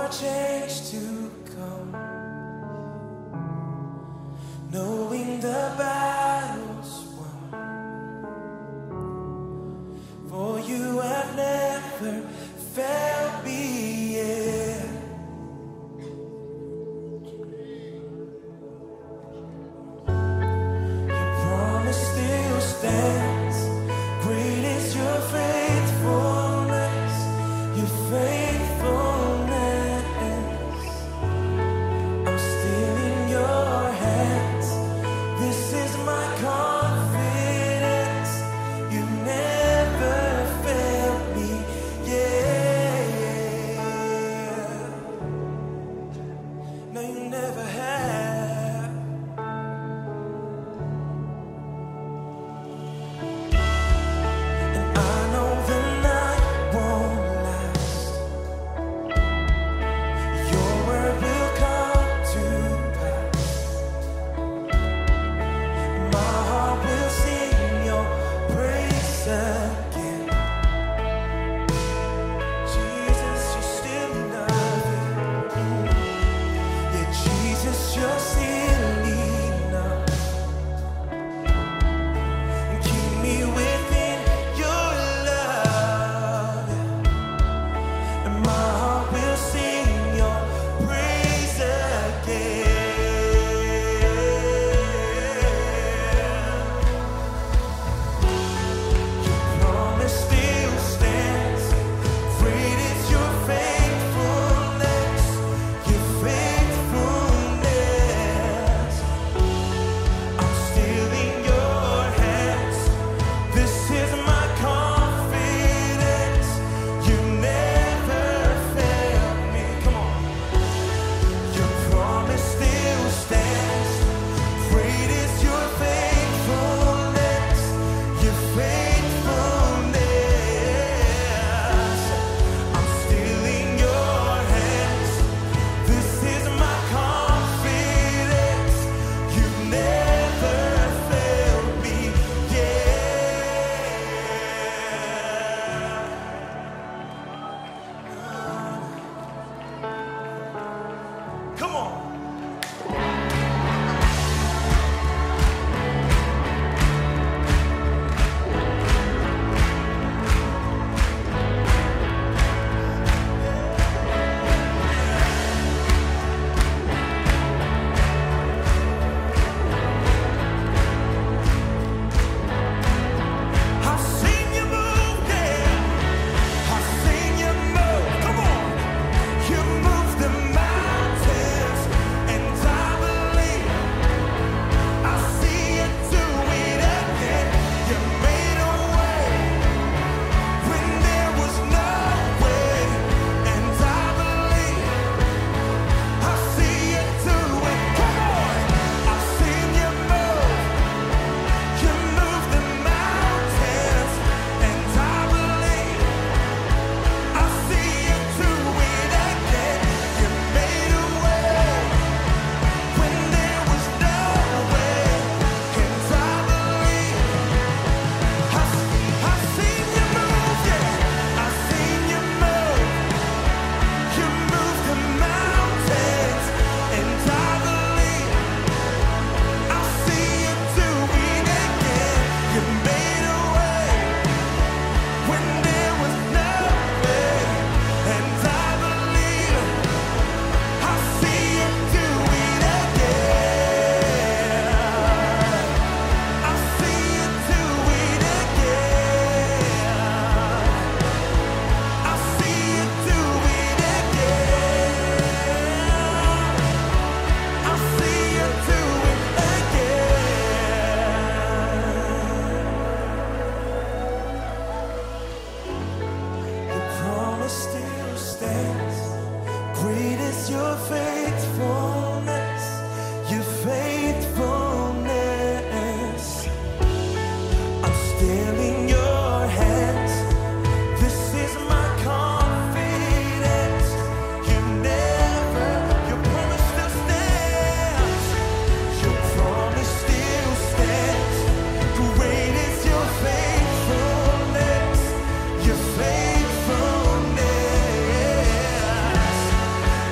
for change to come, knowing the battle's won, for you have never failed me yet. Your promise still stands, great is your faithfulness, your faithfulness. I'm still in your hands, this is my confidence, you never failed me, yeah. No, you never have. And I know the night won't last, your word will come to pass. My heart will sing your praise again. Jesus, you're still enough. Yeah, Jesus, you're still enough. Keep me within your love, and my heart will sing your praise again. Your promise still stands, great is your faithfulness, your faithfulness. I'm still in your hands, this is my confidence, you never failed me. Come on. Your promise still stands, great is your faithfulness, your faithfulness. I'm still in your hands, this is my confidence, you never failed me, yeah. Come on. I've seen you move, yeah. I've seen you move. Come on. You move the mountains, and I believe I see you do it again. You made a way when there was no way, and I believe I see you do it. Come on. I've seen you move. You move the mountains, and I believe I see you do it again. You made a way when there was no way, and I believe I've seen you move, yeah. I've seen you move. You move the mountains, and I believe I see you do it again. You made a way when there was no way, and I believe I see you do it again. I see you do it again. I see you do it again. I see you do it again. Your promise still stands, great is your faithfulness, your faithfulness. I'm still in your hands, this is my confidence, you never, your promise still stands, your promise still stands, great is your faithfulness, your faithfulness.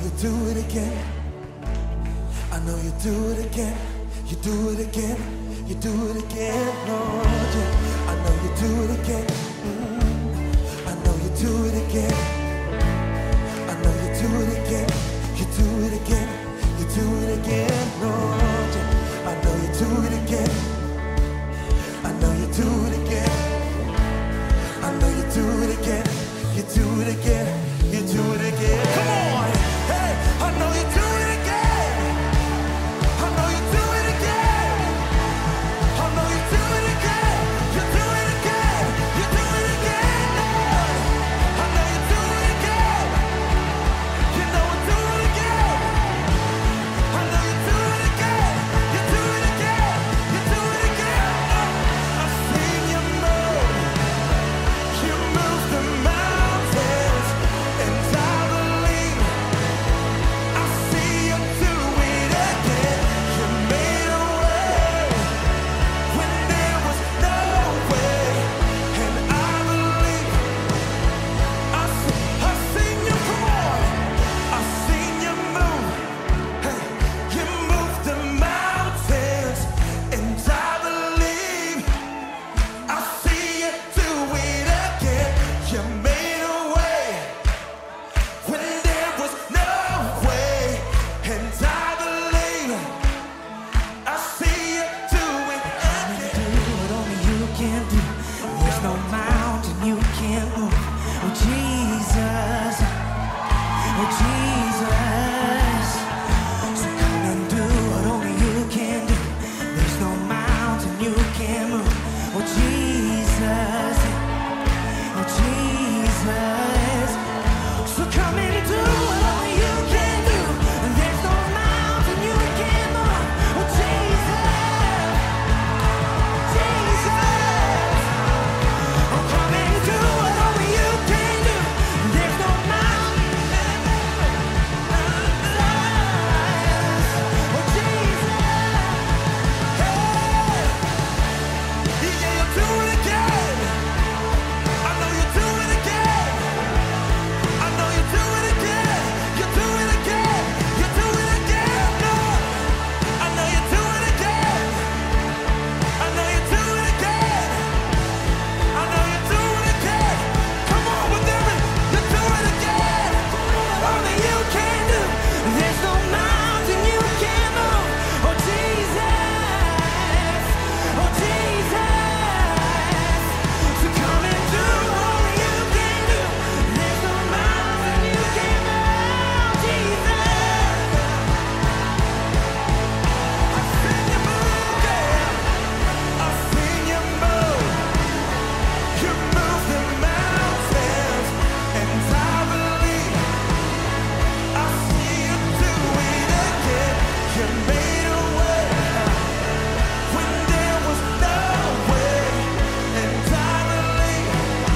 you do it again. I know you do it again. You do it again. You do it again, Lord. Yeah. I know you do it again. I know you do it again. I know you do it again. You do it again. You do it again, Lord. Yeah. I know you do it again. I know you do it again. I know you do it again. You do it again. You do it again. Come on. Hey, I know you do it again. I know you do it again. I know you do it again. You do it again. You do it again, Lord. I know you do it again. You know I do it again. I know you do it again. You do it again. You do it again. I've seen you move. You move the mountains, and I believe. I see you do it again. You made a way when there was no way, and I believe. I've seen you, come on. I've seen you move. Hey, you move the mountains, and I believe. I see you do it again. You made a way when there was no way, and I believe. I see you do it again. Do what only you can do. There's no mountain you can't move. Oh Jesus, oh Jesus. So come and do what only you can do. There's no mountain you can't move. Oh Jesus, oh Jesus. So come and do what only you can do. There's no mountain you can't move. Oh Jesus, Jesus. Oh, come and do what only you can do. There's no mountain. Oh Jesus. Yeah, you do it again. I know you do it again. I know you do it again. You do it again. You do it again, Lord. I know you do it again. I know you do it again. I know you do it again. Come on with it. You do it again. Only you can do. There's no mountain you can't move. Oh Jesus, oh Jesus. So come and do only you can do. There's no mountain you can't move. Jesus. I've seen you move, yeah. I've seen you move. You move the mountains, and I believe. I see you do it again. You made a way when there was no way, and I believe.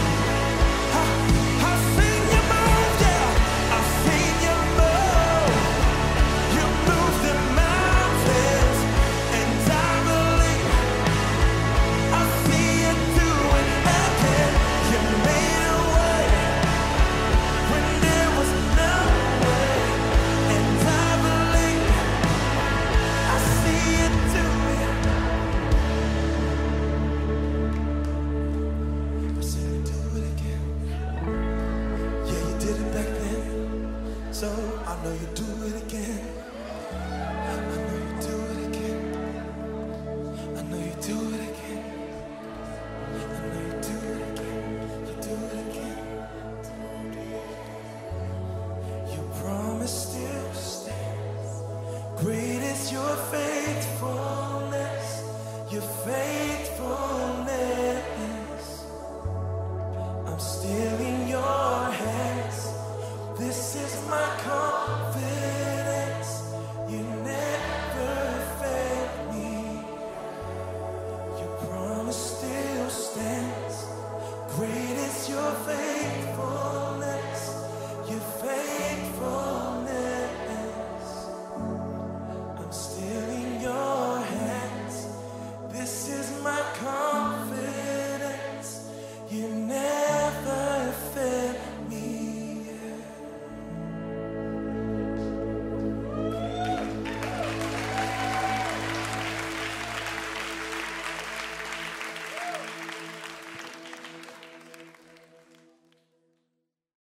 I've seen you move, yeah. I've seen you move. You move the mountains, and I believe. I see you do it again. You made a way when there was no way, and I believe. I see you do it. I see you do it again. Yeah, you did it back then, so I know you do it again. I know you do it again. I know you do it again. I know you do it again. You do it again. Your promise still stands. Great is your faithfulness. Your faithfulness. I'm still in your hands. This is my confidence.